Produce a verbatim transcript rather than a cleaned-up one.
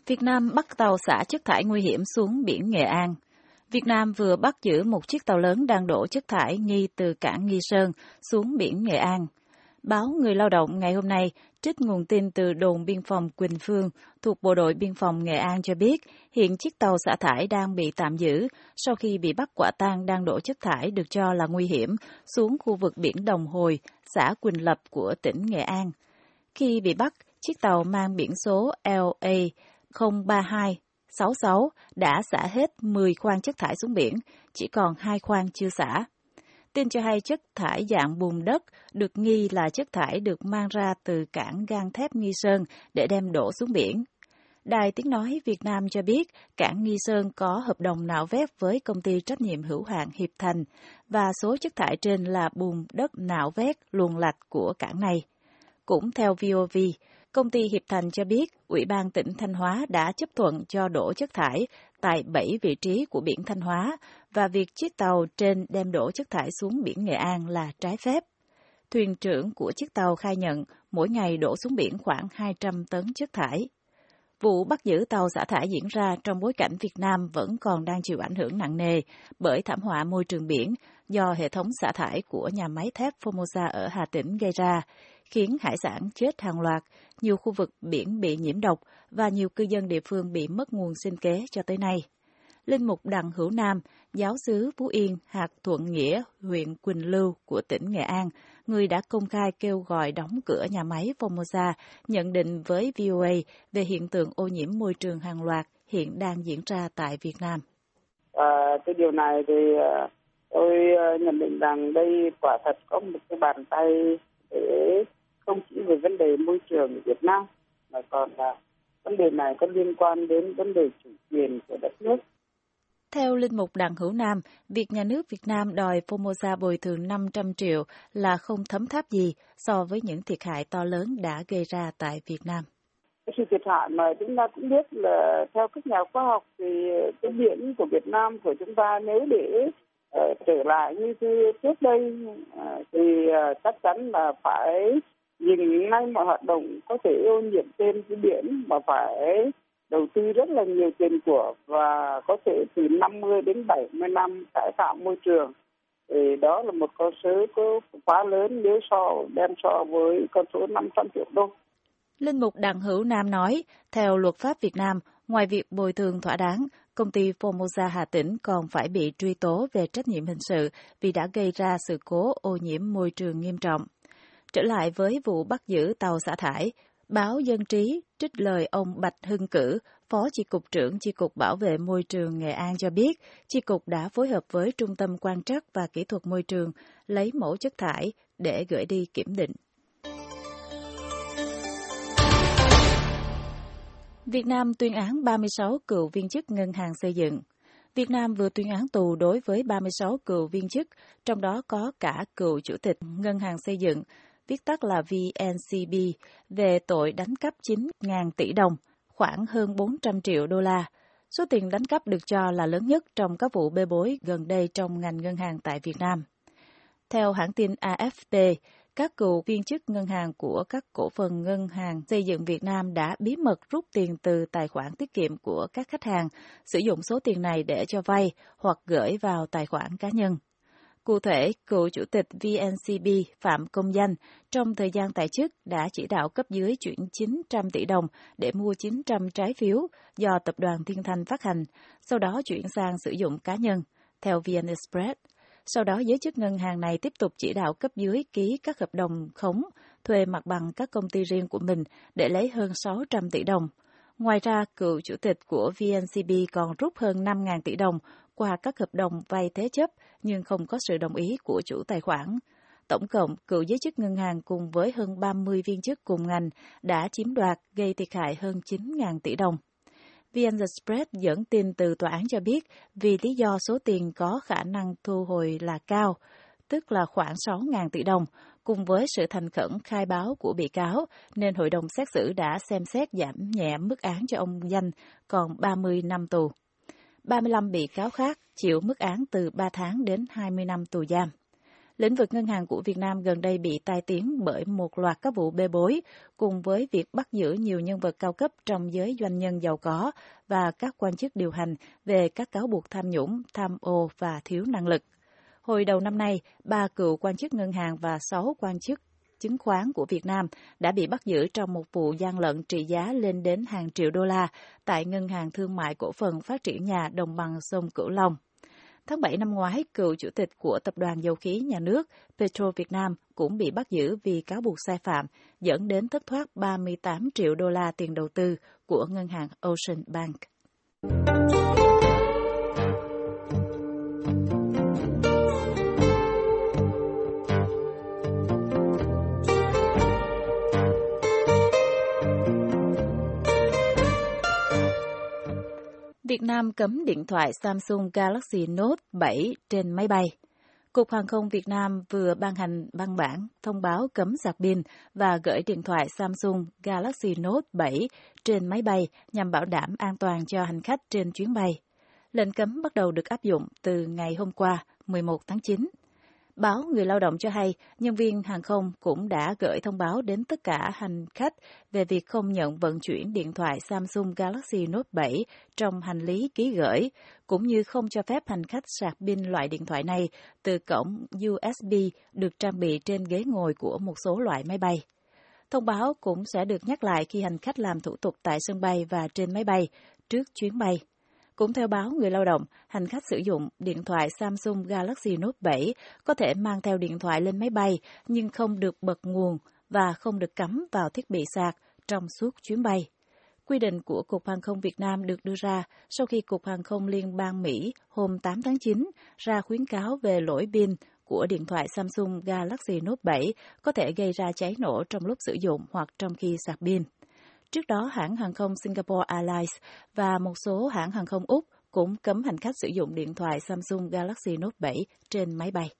Việt Nam bắt tàu xả chất thải nguy hiểm xuống biển Nghệ An. Việt Nam vừa bắt giữ một chiếc tàu lớn đang đổ chất thải nghi từ cảng Nghi Sơn xuống biển Nghệ An. Báo Người Lao động ngày hôm nay trích nguồn tin từ đồn biên phòng Quỳnh Phương thuộc Bộ đội Biên phòng Nghệ An cho biết hiện chiếc tàu xả thải đang bị tạm giữ sau khi bị bắt quả tang đang đổ chất thải được cho là nguy hiểm xuống khu vực biển Đồng Hồi, xã Quỳnh Lập của tỉnh Nghệ An. Khi bị bắt, chiếc tàu mang biển số L A không ba hai sáu sáu đã xả hết mười khoang chất thải xuống biển, chỉ còn hai khoang chưa xả. Tin cho hay chất thải dạng bùn đất được nghi là chất thải được mang ra từ cảng gang thép Nghi Sơn để đem đổ xuống biển. Đài Tiếng Nói Việt Nam cho biết cảng Nghi Sơn có hợp đồng nạo vét với công ty trách nhiệm hữu hạn Hiệp Thành và số chất thải trên là bùn đất nạo vét luồng lạch của cảng này. Cũng theo vê o vê, công ty Hiệp Thành cho biết Ủy ban tỉnh Thanh Hóa đã chấp thuận cho đổ chất thải tại bảy vị trí của biển Thanh Hóa và việc chiếc tàu trên đem đổ chất thải xuống biển Nghệ An là trái phép. Thuyền trưởng của chiếc tàu khai nhận mỗi ngày đổ xuống biển khoảng hai trăm tấn chất thải. Vụ bắt giữ tàu xả thải diễn ra trong bối cảnh Việt Nam vẫn còn đang chịu ảnh hưởng nặng nề bởi thảm họa môi trường biển do hệ thống xả thải của nhà máy thép Formosa ở Hà Tĩnh gây ra, khiến hải sản chết hàng loạt, nhiều khu vực biển bị nhiễm độc và nhiều cư dân địa phương bị mất nguồn sinh kế cho tới nay. Linh mục Đặng Hữu Nam, giáo xứ Phú Yên, hạt Thuận Nghĩa, huyện Quỳnh Lưu của tỉnh Nghệ An, người đã công khai kêu gọi đóng cửa nhà máy Formosa, nhận định với vê o a về hiện tượng ô nhiễm môi trường hàng loạt hiện đang diễn ra tại Việt Nam. À, cái điều này thì tôi nhận định rằng đây quả thật có một cái bàn tay để không chỉ về vấn đề môi trường Việt Nam, mà còn là vấn đề này có liên quan đến vấn đề chủ quyền của đất nước. Theo Linh mục Đặng Hữu Nam, việc nhà nước Việt Nam đòi Formosa bồi thường năm trăm triệu là không thấm tháp gì so với những thiệt hại to lớn đã gây ra tại Việt Nam. Sự thiệt hại mà chúng ta cũng biết là theo các nhà khoa học thì cái biển của Việt Nam của chúng ta nếu để uh, trở lại như trước đây uh, thì uh, chắc chắn là phải dừng ngay mọi hoạt động có thể ô nhiễm trên cái biển, mà phải đầu tư rất là nhiều tiền của và có thể từ năm mươi đến bảy mươi năm cải tạo môi trường. Thì đó là một con số có quá lớn nếu so đem so với con số năm trăm triệu đô. Linh mục Đặng Hữu Nam nói, theo luật pháp Việt Nam, ngoài việc bồi thường thỏa đáng, công ty Formosa Hà Tĩnh còn phải bị truy tố về trách nhiệm hình sự vì đã gây ra sự cố ô nhiễm môi trường nghiêm trọng. Trở lại với vụ bắt giữ tàu xả thải, báo Dân Trí trích lời ông Bạch Hưng Cử, Phó Chi cục trưởng Chi cục Bảo vệ Môi trường Nghệ An cho biết, Chi cục đã phối hợp với Trung tâm Quan trắc và Kỹ thuật Môi trường lấy mẫu chất thải để gửi đi kiểm định. Việt Nam tuyên án ba mươi sáu cựu viên chức ngân hàng xây dựng. Việt Nam vừa tuyên án tù đối với ba mươi sáu cựu viên chức, trong đó có cả cựu chủ tịch ngân hàng xây dựng, viết tắt là vê en xê bê, về tội đánh cắp chín nghìn tỷ đồng, khoảng hơn bốn trăm triệu đô la. Số tiền đánh cắp được cho là lớn nhất trong các vụ bê bối gần đây trong ngành ngân hàng tại Việt Nam. Theo hãng tin a ép pê, các cựu viên chức ngân hàng của các cổ phần ngân hàng xây dựng Việt Nam đã bí mật rút tiền từ tài khoản tiết kiệm của các khách hàng, sử dụng số tiền này để cho vay hoặc gửi vào tài khoản cá nhân. Cụ thể, cựu chủ tịch vê en xê bê Phạm Công Danh trong thời gian tại chức đã chỉ đạo cấp dưới chuyển chín trăm tỷ đồng để mua chín trăm trái phiếu do Tập đoàn Thiên Thanh phát hành, sau đó chuyển sang sử dụng cá nhân, theo vê en Express. Sau đó, giới chức ngân hàng này tiếp tục chỉ đạo cấp dưới ký các hợp đồng khống, thuê mặt bằng các công ty riêng của mình để lấy hơn sáu trăm tỷ đồng. Ngoài ra, cựu chủ tịch của vê en xê bê còn rút hơn năm nghìn tỷ đồng qua các hợp đồng vay thế chấp nhưng không có sự đồng ý của chủ tài khoản. Tổng cộng, cựu giới chức ngân hàng cùng với hơn ba mươi viên chức cùng ngành đã chiếm đoạt gây thiệt hại hơn chín nghìn tỷ đồng. vê en Express dẫn tin từ tòa án cho biết vì lý do số tiền có khả năng thu hồi là cao, tức là khoảng sáu nghìn tỷ đồng, cùng với sự thành khẩn khai báo của bị cáo, nên hội đồng xét xử đã xem xét giảm nhẹ mức án cho ông Danh còn ba mươi năm tù. ba mươi lăm bị cáo khác chịu mức án từ ba tháng đến hai mươi năm tù giam. Lĩnh vực ngân hàng của Việt Nam gần đây bị tai tiếng bởi một loạt các vụ bê bối, cùng với việc bắt giữ nhiều nhân vật cao cấp trong giới doanh nhân giàu có và các quan chức điều hành về các cáo buộc tham nhũng, tham ô và thiếu năng lực. Hồi đầu năm nay, ba cựu quan chức ngân hàng và sáu quan chức chứng khoán của Việt Nam đã bị bắt giữ trong một vụ gian lận trị giá lên đến hàng triệu đô la tại Ngân hàng Thương mại Cổ phần Phát triển nhà Đồng bằng sông Cửu Long. Tháng bảy năm ngoái, cựu chủ tịch của Tập đoàn Dầu khí Nhà nước Petro Việt Nam cũng bị bắt giữ vì cáo buộc sai phạm, dẫn đến thất thoát ba mươi tám triệu đô la tiền đầu tư của ngân hàng Ocean Bank. Việt Nam cấm điện thoại Samsung Galaxy Note bảy trên máy bay. Cục Hàng không Việt Nam vừa ban hành văn bản thông báo cấm sạc pin và gửi điện thoại Samsung Galaxy Note bảy trên máy bay nhằm bảo đảm an toàn cho hành khách trên chuyến bay. Lệnh cấm bắt đầu được áp dụng từ ngày hôm qua, mười một tháng chín. Báo Người Lao động cho hay, nhân viên hàng không cũng đã gửi thông báo đến tất cả hành khách về việc không nhận vận chuyển điện thoại Samsung Galaxy Note bảy trong hành lý ký gửi, cũng như không cho phép hành khách sạc pin loại điện thoại này từ cổng u ét bê được trang bị trên ghế ngồi của một số loại máy bay. Thông báo cũng sẽ được nhắc lại khi hành khách làm thủ tục tại sân bay và trên máy bay trước chuyến bay. Cũng theo báo Người Lao động, hành khách sử dụng điện thoại Samsung Galaxy Note bảy có thể mang theo điện thoại lên máy bay nhưng không được bật nguồn và không được cắm vào thiết bị sạc trong suốt chuyến bay. Quy định của Cục Hàng không Việt Nam được đưa ra sau khi Cục Hàng không Liên bang Mỹ hôm tám tháng chín ra khuyến cáo về lỗi pin của điện thoại Samsung Galaxy Note bảy có thể gây ra cháy nổ trong lúc sử dụng hoặc trong khi sạc pin. Trước đó, hãng hàng không Singapore Airlines và một số hãng hàng không Úc cũng cấm hành khách sử dụng điện thoại Samsung Galaxy Note bảy trên máy bay.